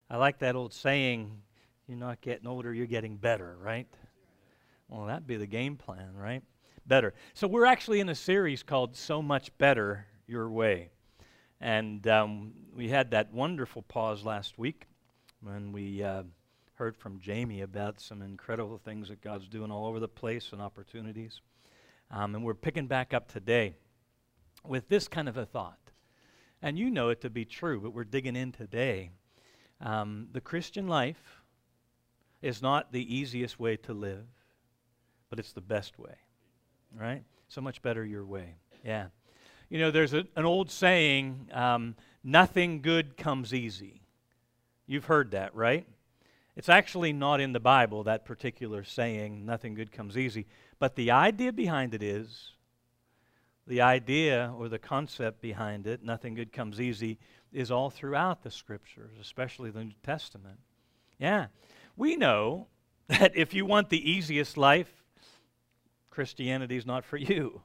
I like that old saying, you're not getting older, you're getting better, right? Well, that'd be the game plan, right? Better. So we're actually in a series called So Much Better Your Way. And we had that wonderful pause last week when we heard from Jamie about some incredible things that God's doing all over the place and opportunities. And we're picking back up today with this kind of a thought. And you know it to be true, but we're digging in today. The Christian life is not the easiest way to live, but it's the best way, right? So much better your way. Yeah. You know, there's an old saying, nothing good comes easy. You've heard that, right? It's actually not in the Bible, that particular saying, nothing good comes easy. But the idea behind it is, the idea or the concept behind it, nothing good comes easy, is all throughout the Scriptures, especially the New Testament. Yeah. We know that if you want the easiest life, Christianity is not for you.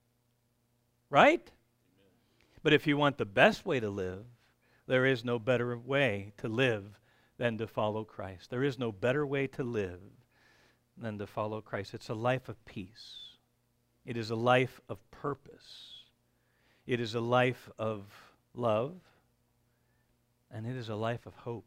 Right? But if you want the best way to live, there is no better way to live than to follow Christ. There is no better way to live than to follow Christ. It's a life of peace. It is a life of purpose. It is a life of love. And it is a life of hope.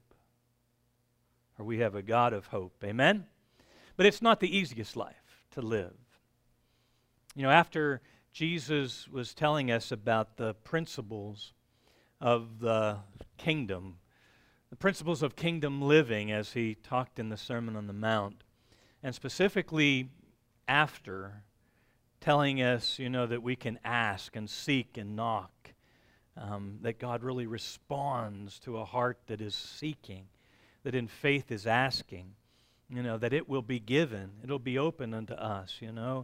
For we have a God of hope. Amen? But it's not the easiest life to live. You know, after Jesus was telling us about the principles of the kingdom, the principles of kingdom living as he talked in the Sermon on the Mount, and specifically after telling us, you know, that we can ask and seek and knock, that God really responds to a heart that is seeking, that in faith is asking, you know, that it will be given, it'll be open unto us, you know.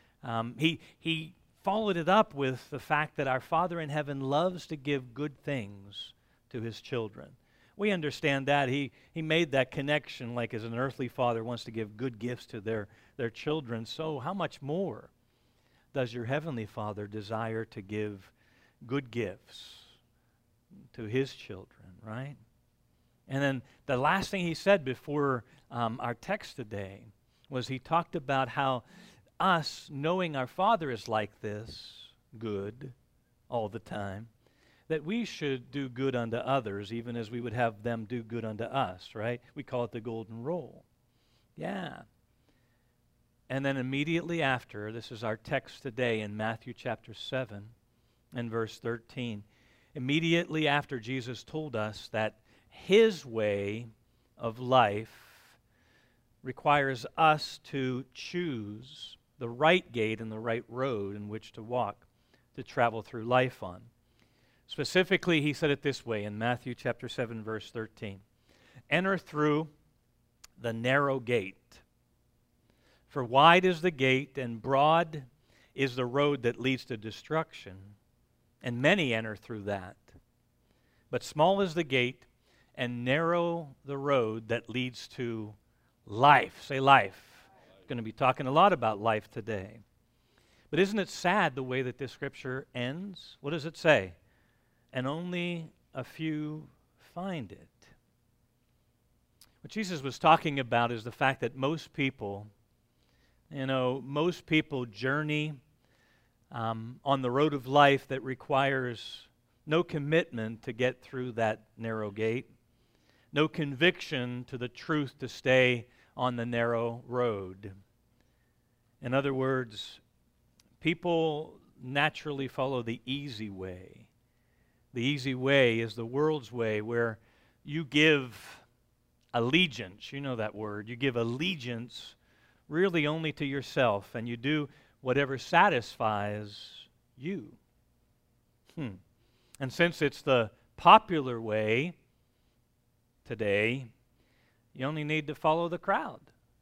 He followed it up with the fact that our Father in heaven loves to give good things to his children. We understand that. He made that connection, like as an earthly father wants to give good gifts to their children. So how much more does your heavenly Father desire to give good gifts to his children, right? And then the last thing he said before our text today was he talked about how us, knowing our Father is like this, good, all the time, that we should do good unto others, even as we would have them do good unto us, right? We call it the golden rule. Yeah. And then immediately after, this is our text today in Matthew chapter 7 and verse 13. Immediately after Jesus told us that his way of life requires us to choose the right gate and the right road in which to walk, to travel through life on. Specifically, he said it this way in Matthew chapter 7, verse 13. Enter through the narrow gate. For wide is the gate, and broad is the road that leads to destruction, and many enter through that. But small is the gate, and narrow the road that leads to life. Say life. Going to be talking a lot about life today. But isn't it sad the way that this scripture ends? What does it say? And only a few find it. What Jesus was talking about is the fact that most people, most people journey on the road of life that requires no commitment to get through that narrow gate, no conviction to the truth to stay on the narrow road. In other words, people naturally follow the easy way. The easy way is the world's way, where you give allegiance, you know that word, you give allegiance really only to yourself, and you do whatever satisfies you. And since it's the popular way today, you only need to follow the crowd.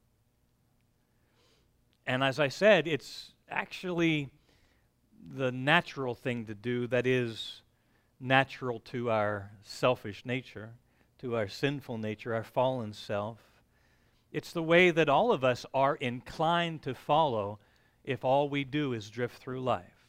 And as I said, it's actually the natural thing to do that is natural to our selfish nature, to our sinful nature, our fallen self. It's the way that all of us are inclined to follow if all we do is drift through life.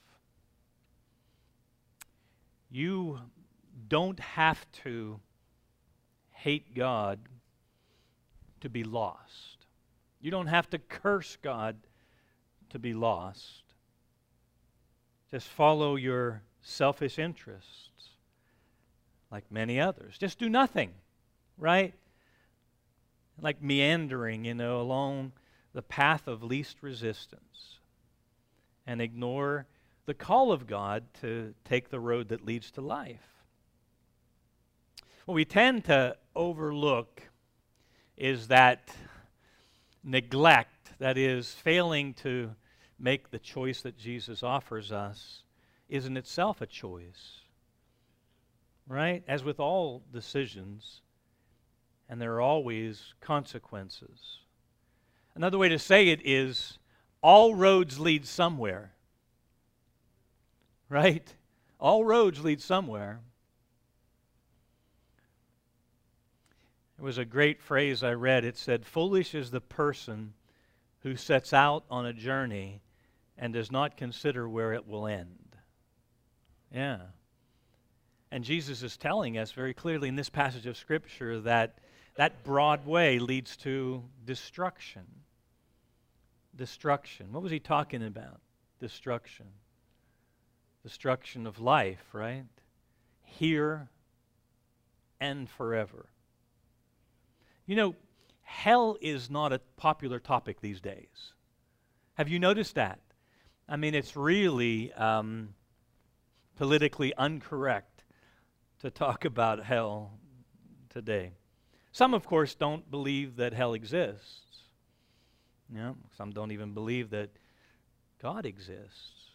You don't have to hate God to be lost. You don't have to curse God to be lost. Just follow your selfish interests like many others. Just do nothing, right? Like meandering, along the path of least resistance, and ignore the call of God to take the road that leads to life. What we tend to overlook is that neglect, that is, failing to make the choice that Jesus offers us, is in itself a choice, right? As with all decisions, and there are always consequences. Another way to say it is, all roads lead somewhere, right? All roads lead somewhere. There was a great phrase I read. It said, "Foolish is the person who sets out on a journey and does not consider where it will end." Yeah. And Jesus is telling us very clearly in this passage of Scripture that that broad way leads to destruction. Destruction. What was he talking about? Destruction. Destruction of life, right? Here and forever. Hell is not a popular topic these days. Have you noticed that? I mean, it's really politically incorrect to talk about hell today. Some, of course, don't believe that hell exists. Some don't even believe that God exists.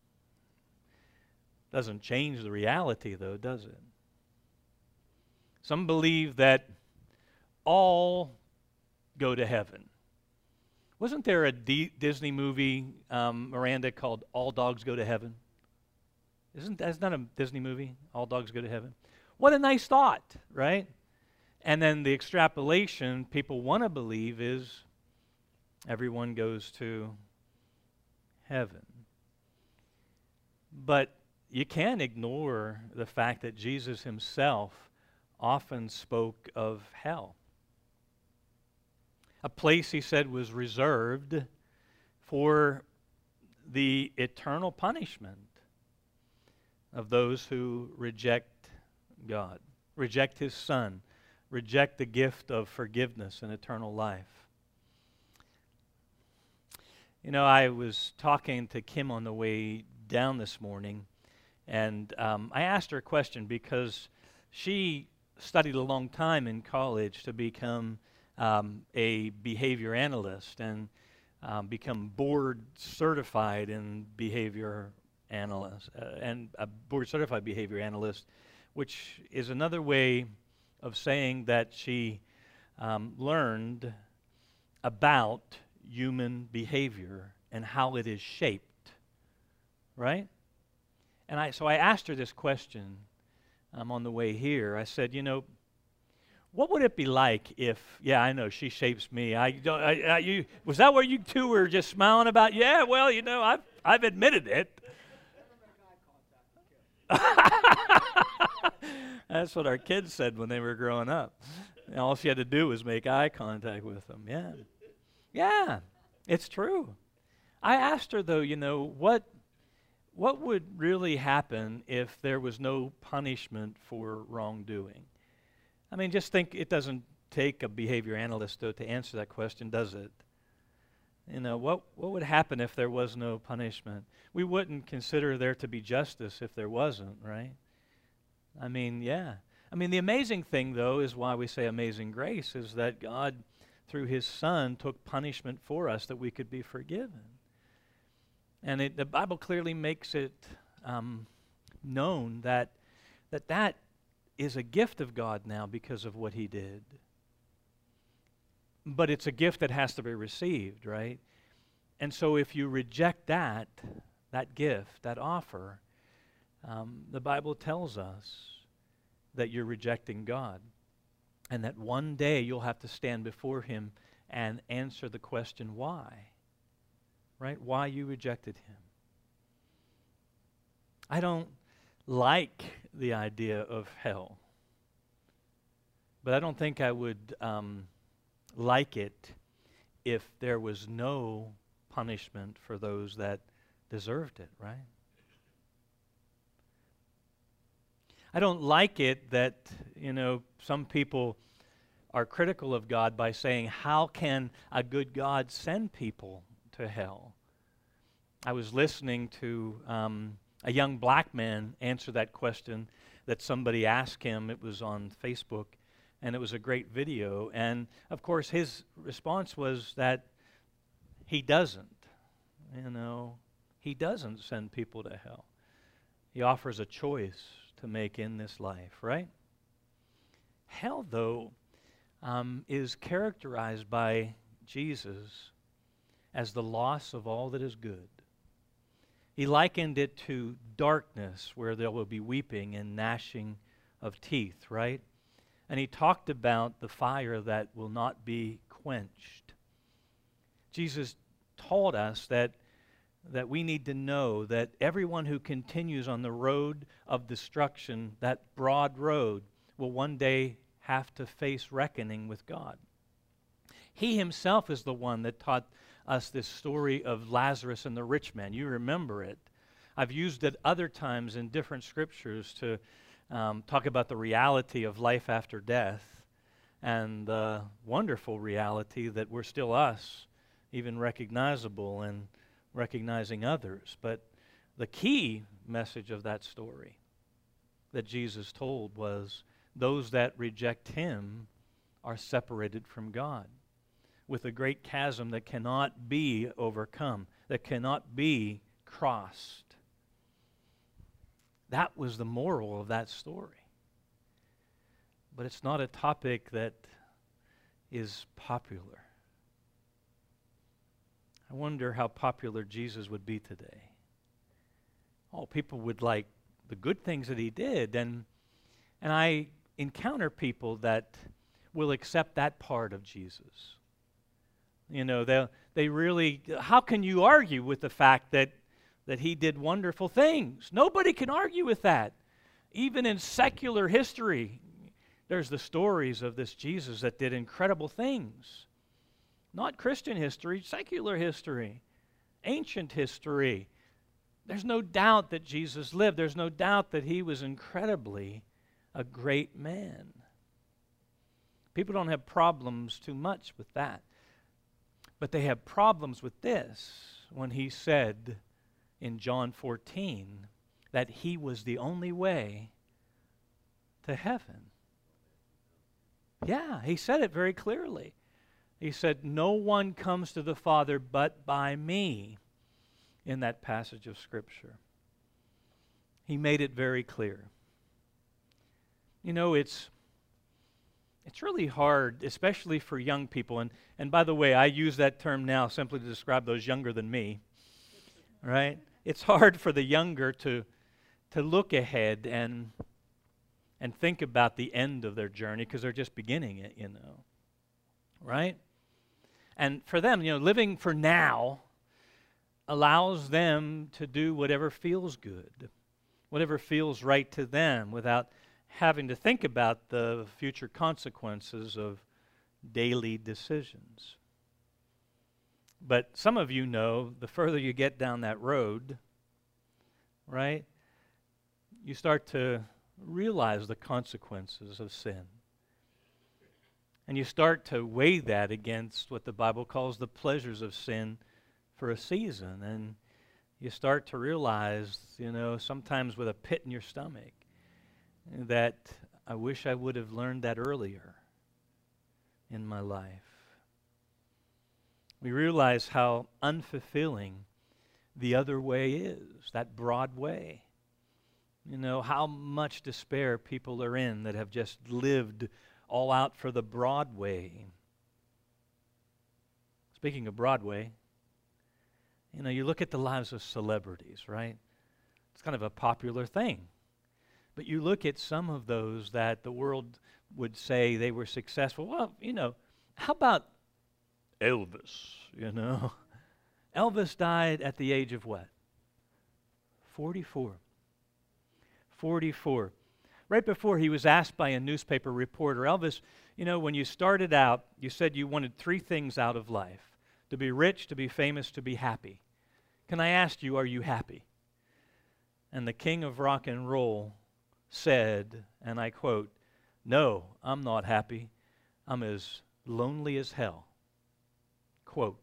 Doesn't change the reality, though, does it? Some believe that all go to heaven. Wasn't there a Disney movie, Miranda, called All Dogs Go to Heaven? That's not a Disney movie, All Dogs Go to Heaven? What a nice thought, right? And then the extrapolation people want to believe is everyone goes to heaven. But you can't ignore the fact that Jesus himself often spoke of hell. A place, he said, was reserved for the eternal punishment of those who reject God, reject his Son, reject the gift of forgiveness and eternal life. I was talking to Kim on the way down this morning, and I asked her a question because she studied a long time in college to become a behavior analyst and become board certified in behavior analyst and a board certified behavior analyst, which is another way of saying that she learned about human behavior and how it is shaped, right? And so I asked her this question on the way here. I said, what would it be like if, yeah, I know, she shapes me. Was that what you two were just smiling about? Yeah, well, I've admitted it. That's what our kids said when they were growing up. And all she had to do was make eye contact with them. Yeah. Yeah, it's true. I asked her, though, what would really happen if there was no punishment for wrongdoing? I mean, just think, it doesn't take a behavior analyst, though, to answer that question, does it? What would happen if there was no punishment? We wouldn't consider there to be justice if there wasn't, right? I mean, yeah. I mean, the amazing thing, though, is why we say amazing grace, is that God, through his Son, took punishment for us that we could be forgiven. And the Bible clearly makes it known that is a gift of God now because of what he did. But it's a gift that has to be received, right? And so if you reject that gift, that offer, the Bible tells us that you're rejecting God, and that one day you'll have to stand before him and answer the question, why? Right? Why you rejected him. I don't like the idea of hell. But I don't think I would like it if there was no punishment for those that deserved it, right? I don't like it that, some people are critical of God by saying, how can a good God send people to hell? I was listening to a young black man answer that question that somebody asked him. It was on Facebook, and it was a great video. And, of course, his response was that he doesn't. He doesn't send people to hell. He offers a choice to make in this life, right? Hell, though, is characterized by Jesus as the loss of all that is good. He likened it to darkness, where there will be weeping and gnashing of teeth, right? And he talked about the fire that will not be quenched. Jesus taught us that we need to know that everyone who continues on the road of destruction, that broad road, will one day have to face reckoning with God. He himself is the one that taught us this story of Lazarus and the rich man. You remember it. I've used it other times in different scriptures to talk about the reality of life after death and the wonderful reality that we're still us, even recognizable and recognizing others. But the key message of that story that Jesus told was those that reject him are separated from God with a great chasm that cannot be overcome, that cannot be crossed. That was the moral of that story. But it's not a topic that is popular. I wonder how popular Jesus would be today. Oh, people would like the good things that he did, and I encounter people that will accept that part of Jesus. They really, how can you argue with the fact that he did wonderful things? Nobody can argue with that. Even in secular history, there's the stories of this Jesus that did incredible things. Not Christian history, secular history, ancient history. There's no doubt that Jesus lived. There's no doubt that he was incredibly a great man. People don't have problems too much with that. But they have problems with this when he said in John 14 that he was the only way to heaven. Yeah, he said it very clearly. He said, "No one comes to the Father but by me," in that passage of Scripture. He made it very clear. It's really hard, especially for young people. And by the way, I use that term now simply to describe those younger than me. Right? It's hard for the younger to look ahead and think about the end of their journey because they're just beginning it, Right? And for them, living for now allows them to do whatever feels good, whatever feels right to them without having to think about the future consequences of daily decisions. But some of you know, the further you get down that road, right, you start to realize the consequences of sin. And you start to weigh that against what the Bible calls the pleasures of sin for a season. And you start to realize, sometimes with a pit in your stomach, that I wish I would have learned that earlier in my life. We realize how unfulfilling the other way is, that broad way. How much despair people are in that have just lived all out for the broad way. Speaking of Broadway, you look at the lives of celebrities, right? It's kind of a popular thing. But you look at some of those that the world would say they were successful. Well, how about Elvis, Elvis died at the age of what? 44. 44. Right before he was asked by a newspaper reporter, Elvis, when you started out, you said you wanted three things out of life: to be rich, to be famous, to be happy. Can I ask you, are you happy? And the king of rock and roll said, and I quote, "No, I'm not happy. I'm as lonely as hell." Quote.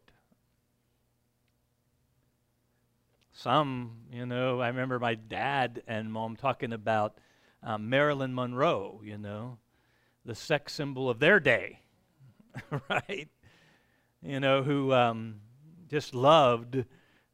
I remember my dad and mom talking about Marilyn Monroe, the sex symbol of their day, right? Who just loved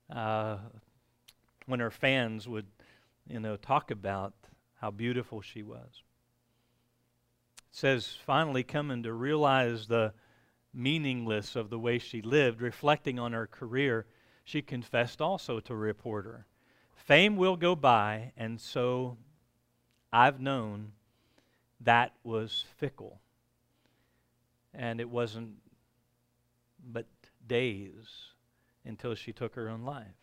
when her fans would, talk about how beautiful she was. It says, finally coming to realize the meaningless of the way she lived, reflecting on her career, she confessed also to a reporter, "Fame will go by, and so I've known that was fickle." And it wasn't but days until she took her own life.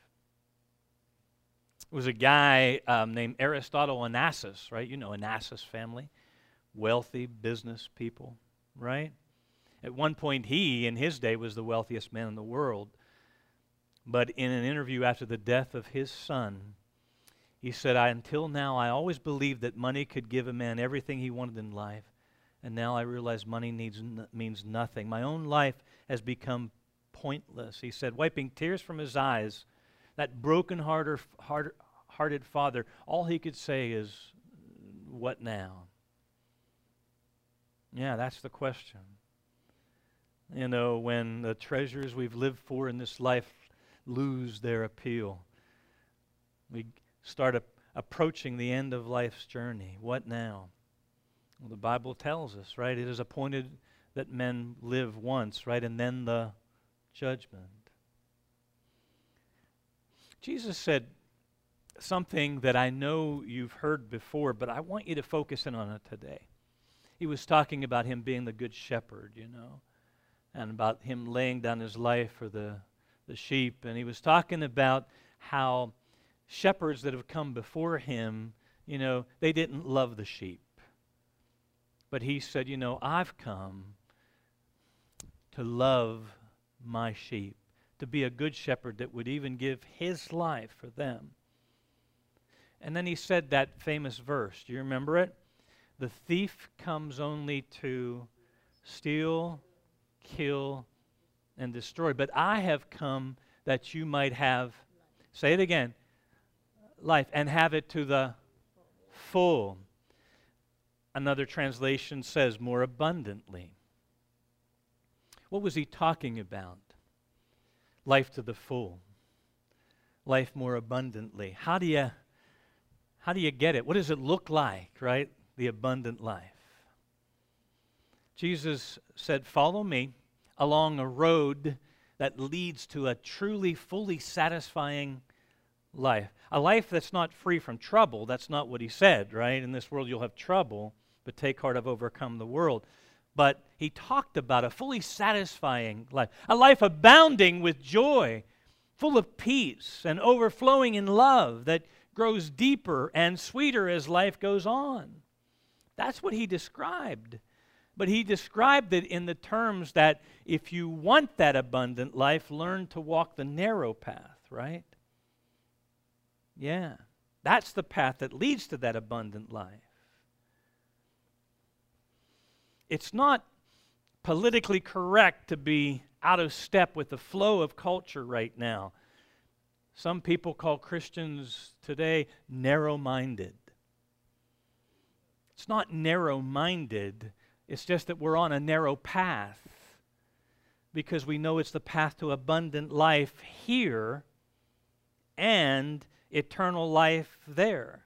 It was a guy named Aristotle Onassis, right? Onassis family, wealthy business people, right? At one point, he, in his day, was the wealthiest man in the world. But in an interview after the death of his son, he said, until now, I always believed that money could give a man everything he wanted in life. And now I realize money means nothing. My own life has become pointless. He said, wiping tears from his eyes, that broken-hearted father, all he could say is, what now? Yeah, that's the question. When the treasures we've lived for in this life lose their appeal, we start approaching the end of life's journey. What now? Well, the Bible tells us, right? It is appointed that men live once, right? And then the judgment. Jesus said something that I know you've heard before, but I want you to focus in on it today. He was talking about him being the good shepherd, and about him laying down his life for the sheep. And he was talking about how shepherds that have come before him, they didn't love the sheep. But he said, I've come to love my sheep, to be a good shepherd that would even give his life for them. And then he said that famous verse. Do you remember it? The thief comes only to steal, kill, and destroy. But I have come that you might have, say it again, life, and have it to the full. Another translation says more abundantly. What was he talking about? Life to the full. Life more abundantly. How do you get it? What does it look like, right? The abundant life. Jesus said, follow me along a road that leads to a truly, fully satisfying life. A life that's not free from trouble. That's not what he said, right? In this world you'll have trouble, but take heart, I've overcome the world. But he talked about a fully satisfying life. A life abounding with joy, full of peace and overflowing in love that grows deeper and sweeter as life goes on. That's what he described. But he described it in the terms that if you want that abundant life, learn to walk the narrow path, right? Yeah, that's the path that leads to that abundant life. It's not politically correct to be out of step with the flow of culture right now. Some people call Christians today narrow-minded. It's not narrow-minded. It's just that we're on a narrow path because we know it's the path to abundant life here and eternal life there.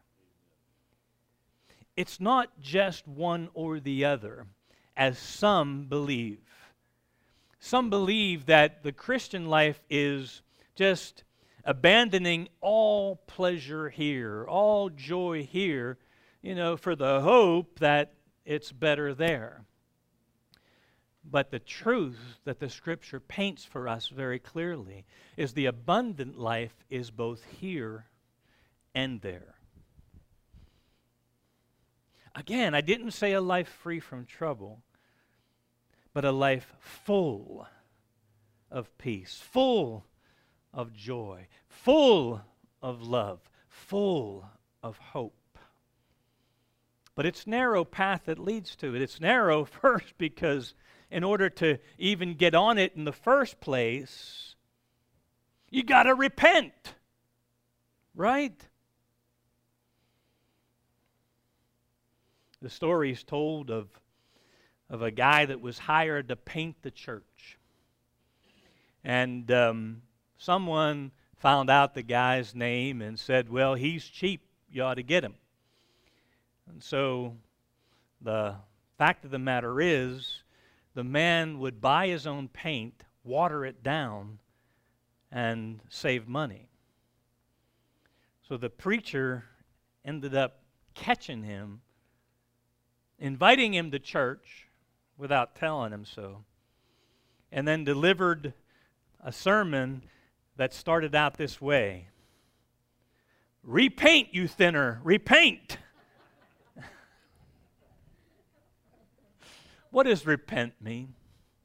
It's not just one or the other, as some believe. Some believe that the Christian life is just abandoning all pleasure here, all joy here, for the hope that it's better there. But the truth that the Scripture paints for us very clearly is the abundant life is both here and there. Again, I didn't say a life free from trouble, but a life full of peace, full of joy, full of love, full of hope. But it's narrow path that leads to it. It's narrow first because in order to even get on it in the first place, you got to repent, right? The story is told of a guy that was hired to paint the church. And someone found out the guy's name and said, well, he's cheap. You ought to get him. And so the fact of the matter is, the man would buy his own paint, water it down, and save money. So the preacher ended up catching him, inviting him to church without telling him so, and then delivered a sermon that started out this way: repaint, you thinner, repaint. What does repent mean?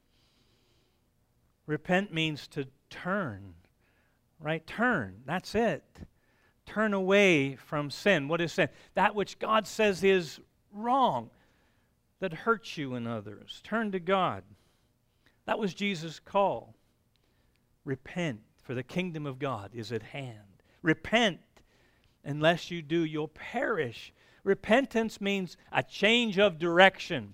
Repent means to turn, right? Turn, that's it. Turn away from sin. What is sin? That which God says is wrong, that hurts you and others. Turn to God. That was Jesus' call. Repent, for the kingdom of God is at hand. Repent. Unless you do, you'll perish. Repentance means a change of direction.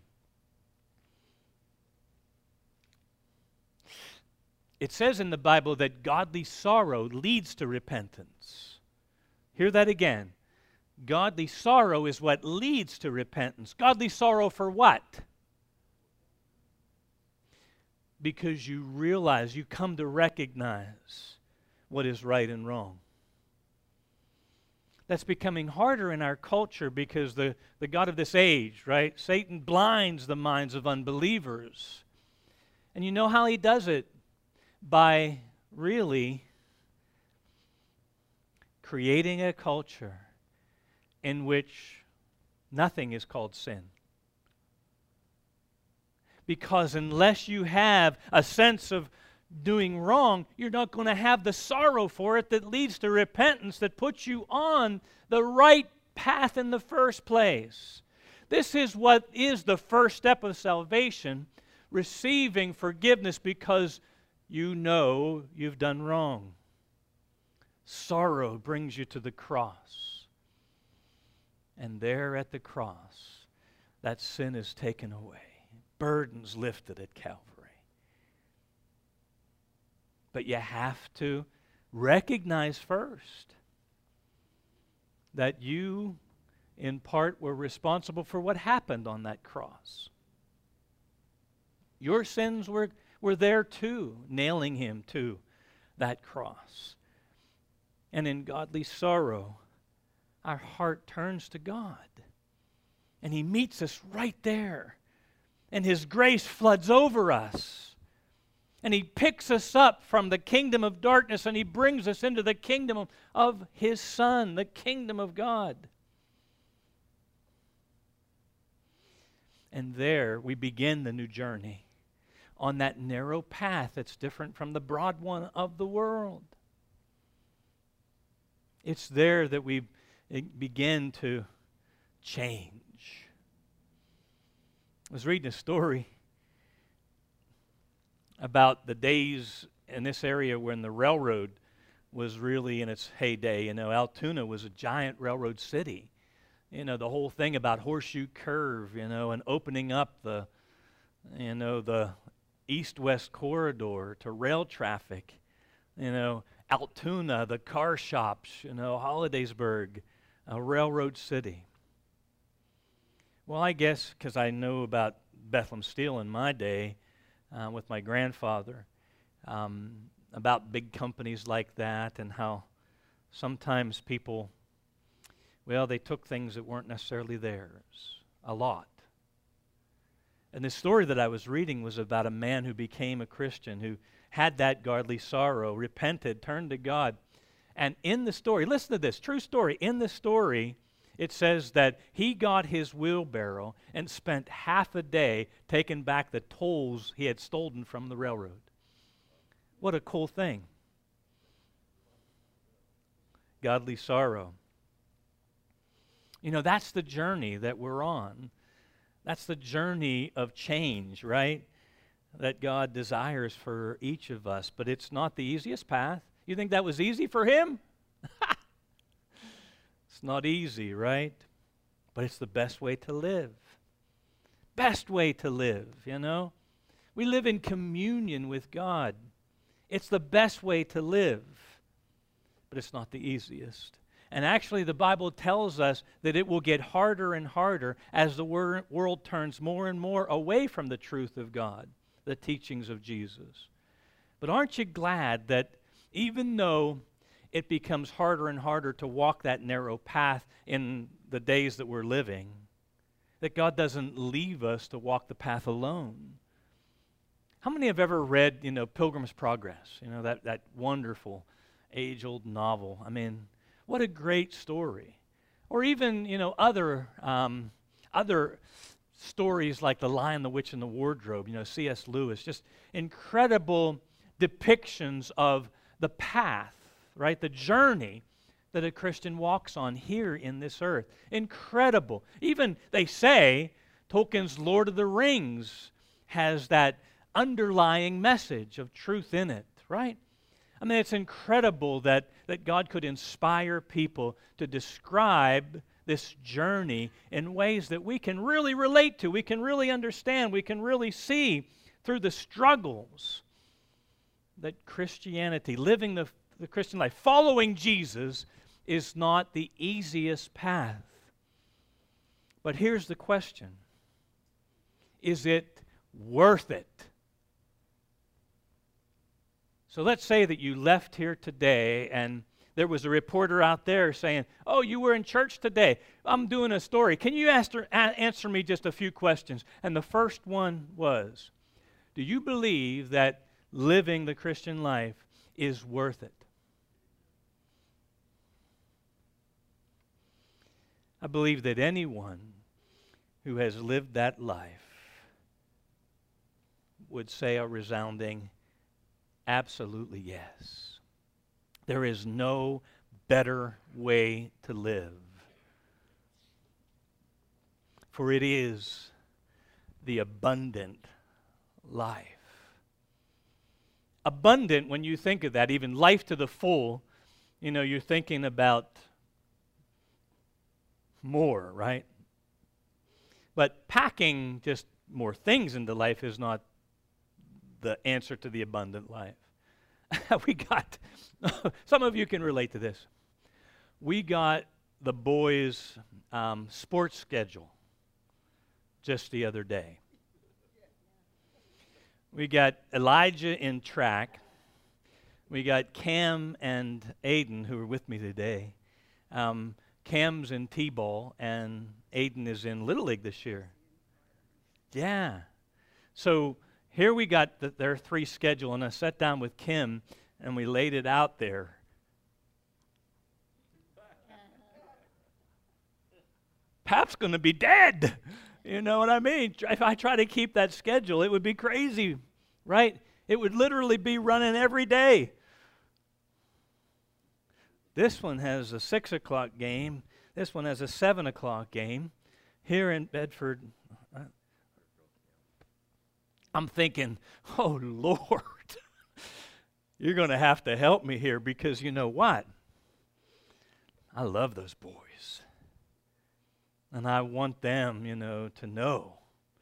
It says in the Bible that godly sorrow leads to repentance. Hear that again. Godly sorrow is what leads to repentance. Godly sorrow for what? Because you realize, you come to recognize what is right and wrong. That's becoming harder in our culture because the God of this age, right? Satan blinds the minds of unbelievers. And you know how he does it? By really creating a culture in which nothing is called sin. Because unless you have a sense of doing wrong, you're not going to have the sorrow for it that leads to repentance, that puts you on the right path in the first place. This is what is the first step of salvation, receiving forgiveness because you know you've done wrong. Sorrow brings you to the cross. And there at the cross, that sin is taken away. Burdens lifted at Calvary. But you have to recognize first that you, in part, were responsible for what happened on that cross. Your sins were there too, nailing him to that cross. And in godly sorrow, our heart turns to God. And he meets us right there. And his grace floods over us. And he picks us up from the kingdom of darkness and he brings us into the kingdom of his Son, the kingdom of God. And there we begin the new journey on that narrow path that's different from the broad one of the world. It's there that we begin to change. I was reading a story about the days in this area when the railroad was really in its heyday. You know, Altoona was a giant railroad city. You know, the whole thing about Horseshoe Curve, you know, and opening up the east-west corridor to rail traffic. You know, Altoona, the car shops, you know, Hollidaysburg, a railroad city. Well, I guess because I know about Bethlehem Steel in my day with my grandfather, about big companies like that and how sometimes people, well, they took things that weren't necessarily theirs, a lot. And the story that I was reading was about a man who became a Christian, who had that godly sorrow, repented, turned to God. And in the story, listen to this, true story, in the story, It says that he got his wheelbarrow and spent half a day taking back the tolls he had stolen from the railroad. What a cool thing. Godly sorrow. You know, that's the journey that we're on. That's the journey of change, right? That God desires for each of us. But it's not the easiest path. You think that was easy for him? It's not easy, right? But it's the best way to live. Best way to live, you know? We live in communion with God. It's the best way to live. But it's not the easiest. And actually, the Bible tells us that it will get harder and harder as the world turns more and more away from the truth of God, the teachings of Jesus. But aren't you glad that even though it becomes harder and harder to walk that narrow path in the days that we're living, that God doesn't leave us to walk the path alone? How many have ever read, Pilgrim's Progress? That wonderful age-old novel. I mean, what a great story. Or even, other stories like The Lion, the Witch, and the Wardrobe, C.S. Lewis, just incredible depictions of the path, right? The journey that a Christian walks on here in this earth. Incredible. Even, they say, Tolkien's Lord of the Rings has that underlying message of truth in it, right? I mean, it's incredible that God could inspire people to describe this journey in ways that we can really relate to, we can really understand, we can really see through the struggles that Christianity, living the Christian life, following Jesus, is not the easiest path. But here's the question. Is it worth it? So let's say that you left here today and there was a reporter out there saying, "Oh, you were in church today. I'm doing a story. Can you answer me just a few questions?" And the first one was, do you believe that living the Christian life is worth it? I believe that anyone who has lived that life would say a resounding absolutely yes. There is no better way to live. For it is the abundant life. Abundant, when you think of that, even life to the full, you're thinking about more, right? But packing just more things into life is not the answer to the abundant life. We got, some of you can relate to this. We got the boys' sports schedule just the other day. We got Elijah in track. We got Cam and Aiden, who are with me today. Cam's in T-ball, and Aiden is in Little League this year. Yeah. So here we got their three schedule, and I sat down with Kim, and we laid it out there. Pap's going to be dead. You know what I mean? If I try to keep that schedule, it would be crazy, right? It would literally be running every day. This one has a 6 o'clock game. This one has a 7 o'clock game. Here in Bedford, I'm thinking, oh, Lord, you're going to have to help me here because you know what? I love those boys. And I want them, to know.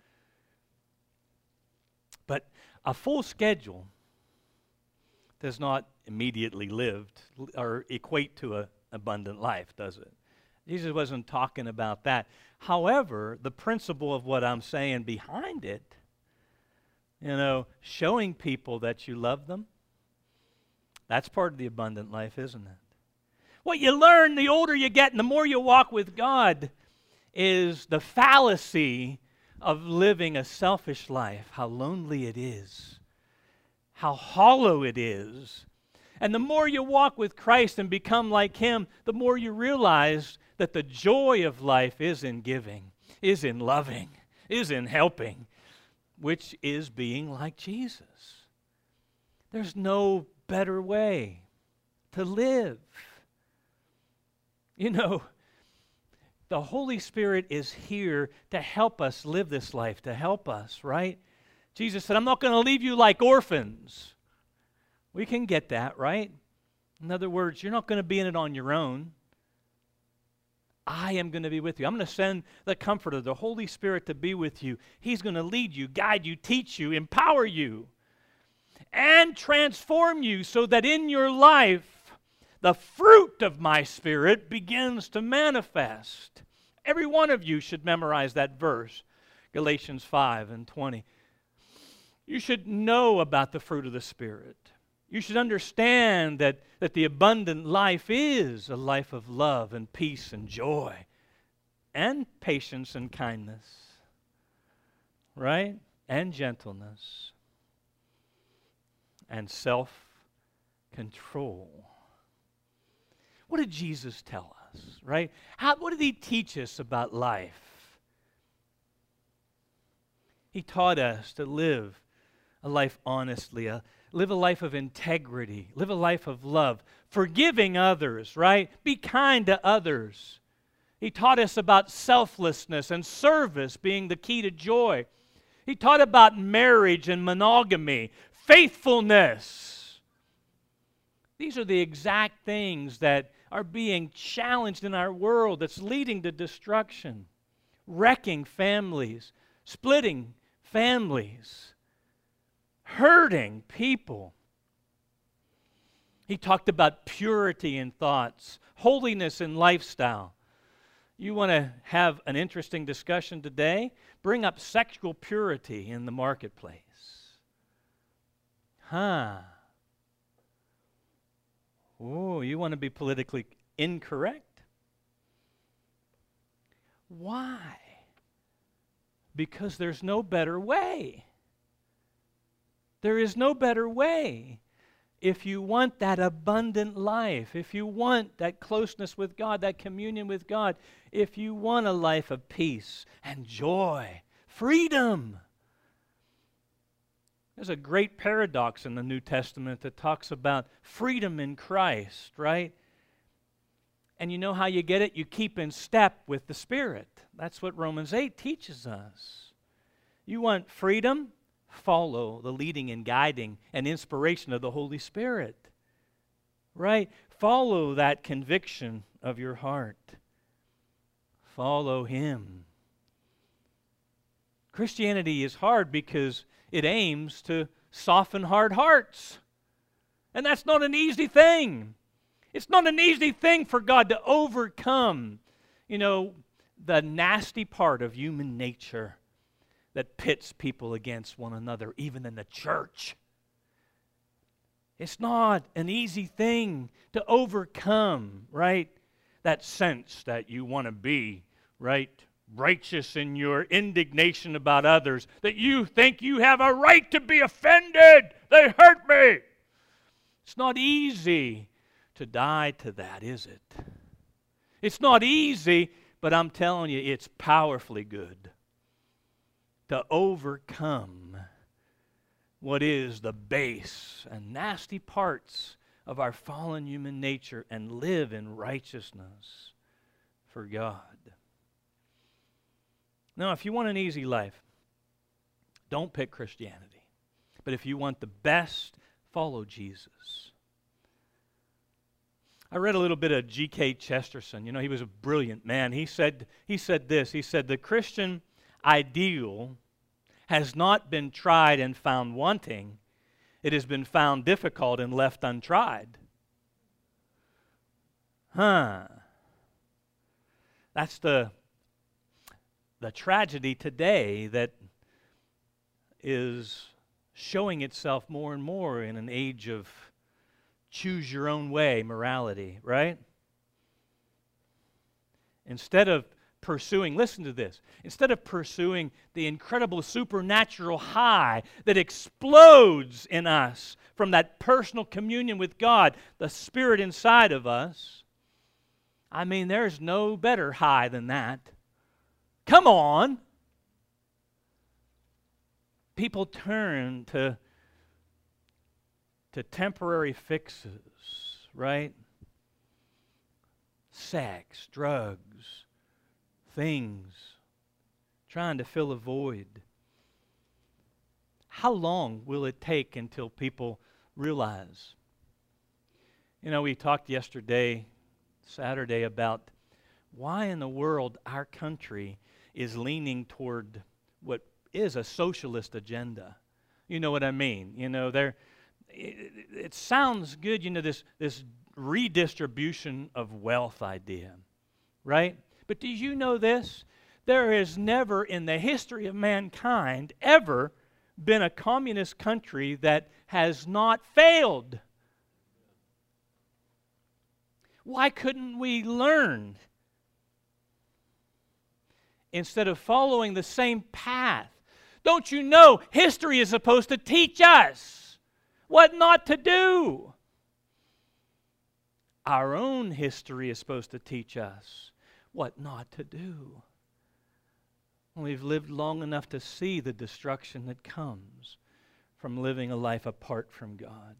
But a full schedule does not immediately lived or equate to an abundant life, does it? Jesus wasn't talking about that. However, the principle of what I'm saying behind it, showing people that you love them, that's part of the abundant life, isn't it? What you learn the older you get and the more you walk with God is the fallacy of living a selfish life, how lonely it is, how hollow it is, And the more you walk with Christ and become like Him, the more you realize that the joy of life is in giving, is in loving, is in helping, which is being like Jesus. There's no better way to live. You know, the Holy Spirit is here to help us live this life, to help us, right? Jesus said, I'm not going to leave you like orphans. We can get that, right? In other words, you're not going to be in it on your own. I am going to be with you. I'm going to send the Comforter, the Holy Spirit, to be with you. He's going to lead you, guide you, teach you, empower you, and transform you so that in your life, the fruit of my Spirit begins to manifest. Every one of you should memorize that verse, Galatians 5:20. You should know about the fruit of the Spirit. You should understand that the abundant life is a life of love and peace and joy and patience and kindness, right? And gentleness and self-control. What did Jesus tell us, right? What did He teach us about life? He taught us to live a life honestly, live a life of integrity, live a life of love, forgiving others, right? Be kind to others. He taught us about selflessness and service being the key to joy. He taught about marriage and monogamy, faithfulness. These are the exact things that are being challenged in our world that's leading to destruction, wrecking families, splitting families, hurting people. He talked about purity in thoughts, holiness in lifestyle. You want to have an interesting discussion today? Bring up sexual purity in the marketplace. Oh, you want to be politically incorrect? Why? Because there's no better way. There is no better way. If you want that abundant life, if you want that closeness with God, that communion with God, if you want a life of peace and joy, freedom. There's a great paradox in the New Testament that talks about freedom in Christ, right? And you know how you get it? You keep in step with the Spirit. That's what Romans 8 teaches us. You want freedom? Follow the leading and guiding and inspiration of the Holy Spirit. Right? Follow that conviction of your heart. Follow Him. Christianity is hard because it aims to soften hard hearts. And that's not an easy thing. It's not an easy thing for God to overcome, the nasty part of human nature that pits people against one another, even in the church. It's not an easy thing to overcome, right? That sense that you want to be, right, righteous in your indignation about others, that you think you have a right to be offended. They hurt me. It's not easy to die to that, is it? It's not easy, but I'm telling you, it's powerfully good to overcome what is the base and nasty parts of our fallen human nature and live in righteousness for God. Now, if you want an easy life, don't pick Christianity. But if you want the best, follow Jesus. I read a little bit of G.K. Chesterton. He was a brilliant man. He said this. He said, the Christian ideal has not been tried and found wanting. It has been found difficult and left untried. That's the tragedy today that is showing itself more and more in an age of choose your own way morality, right? Instead of pursuing, listen to this, instead of pursuing the incredible supernatural high that explodes in us from that personal communion with God, the Spirit inside of us, I mean, there's no better high than that. Come on. People turn to temporary fixes, right? Sex, drugs, things, trying to fill a void. How long will it take until people realize? You know, we talked yesterday, Saturday, about why in the world our country is leaning toward what is a socialist agenda. You know what I mean? You know, it sounds good, you know, this redistribution of wealth idea, right? But did you know this? There has never in the history of mankind ever been a communist country that has not failed. Why couldn't we learn instead of following the same path? Don't you know history is supposed to teach us what not to do? Our own history is supposed to teach us what not to do. We've lived long enough to see the destruction that comes from living a life apart from God.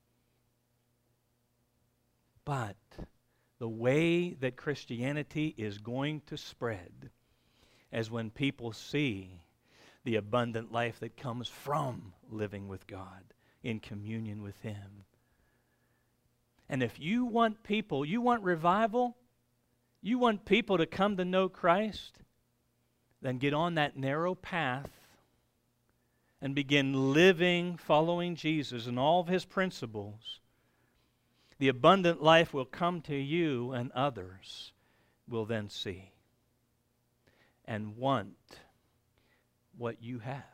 But the way that Christianity is going to spread is when people see the abundant life that comes from living with God in communion with Him. And if you want people, you want revival, you want people to come to know Christ, then get on that narrow path and begin living, following Jesus and all of His principles. The abundant life will come to you, and others will then see and want what you have.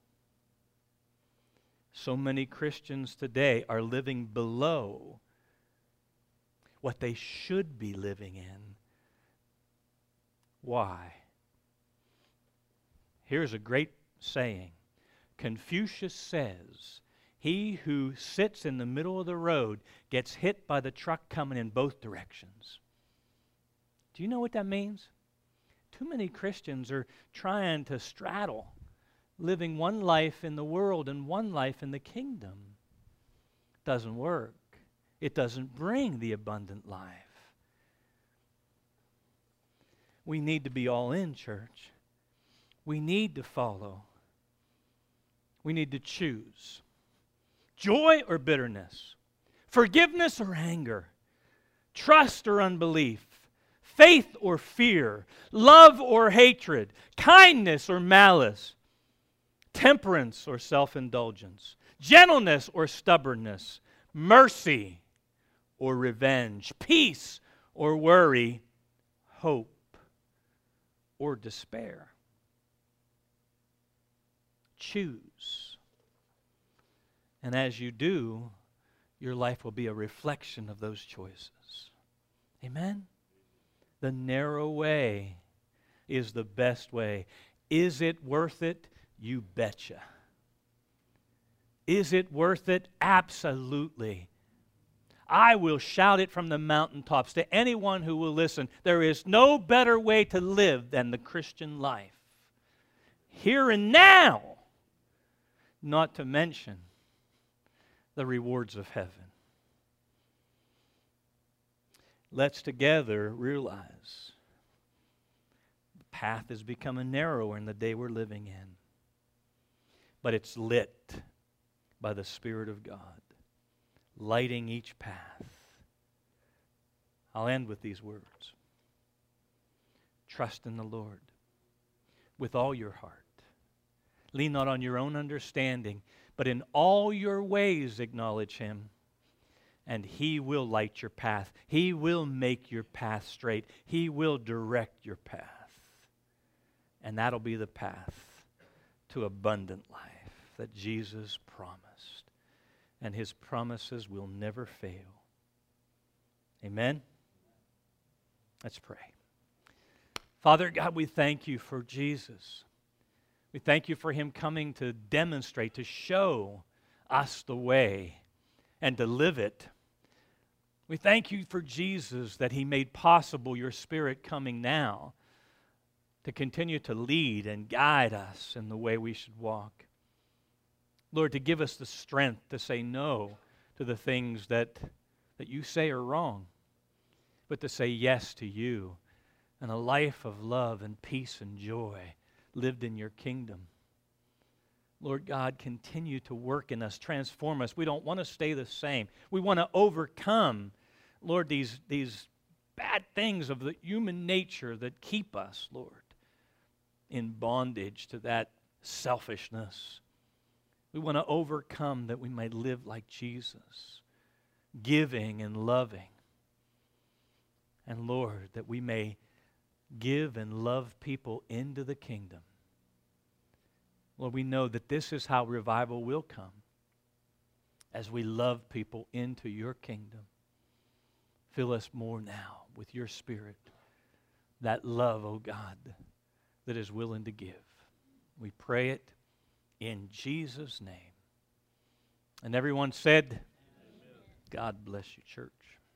So many Christians today are living below what they should be living in. Why? Here's a great saying. Confucius says, "He who sits in the middle of the road gets hit by the truck coming in both directions." Do you know what that means? Too many Christians are trying to straddle, living one life in the world and one life in the kingdom. Doesn't work. It doesn't bring the abundant life. We need to be all in, church. We need to follow. We need to choose. Joy or bitterness? Forgiveness or anger? Trust or unbelief? Faith or fear? Love or hatred? Kindness or malice? Temperance or self-indulgence? Gentleness or stubbornness? Mercy or revenge? Peace or worry? Hope or despair? Choose. And as you do, your life will be a reflection of those choices. Amen? The narrow way is the best way. Is it worth it? You betcha. Is it worth it? Absolutely. I will shout it from the mountaintops to anyone who will listen. There is no better way to live than the Christian life. Here and now, not to mention the rewards of heaven. Let's together realize the path is becoming narrower in the day we're living in. But it's lit by the Spirit of God, lighting each path. I'll end with these words. Trust in the Lord with all your heart. Lean not on your own understanding, but in all your ways acknowledge Him, and He will light your path. He will make your path straight. He will direct your path. And that'll be the path to abundant life that Jesus promised. And His promises will never fail. Amen? Let's pray. Father God, we thank you for Jesus. We thank you for him coming to demonstrate, to show us the way and to live it. We thank you for Jesus, that he made possible your Spirit coming now to continue to lead and guide us in the way we should walk. Lord, to give us the strength to say no to the things that you say are wrong, but to say yes to you and a life of love and peace and joy lived in your kingdom. Lord God, continue to work in us, transform us. We don't want to stay the same. We want to overcome, Lord, these bad things of the human nature that keep us, Lord, in bondage to that selfishness. We want to overcome that we might live like Jesus, giving and loving. And Lord, that we may give and love people into the kingdom. Lord, we know that this is how revival will come, as we love people into your kingdom. Fill us more now with your Spirit, that love, oh God, that is willing to give. We pray it in Jesus' name. And everyone said, God bless you, church.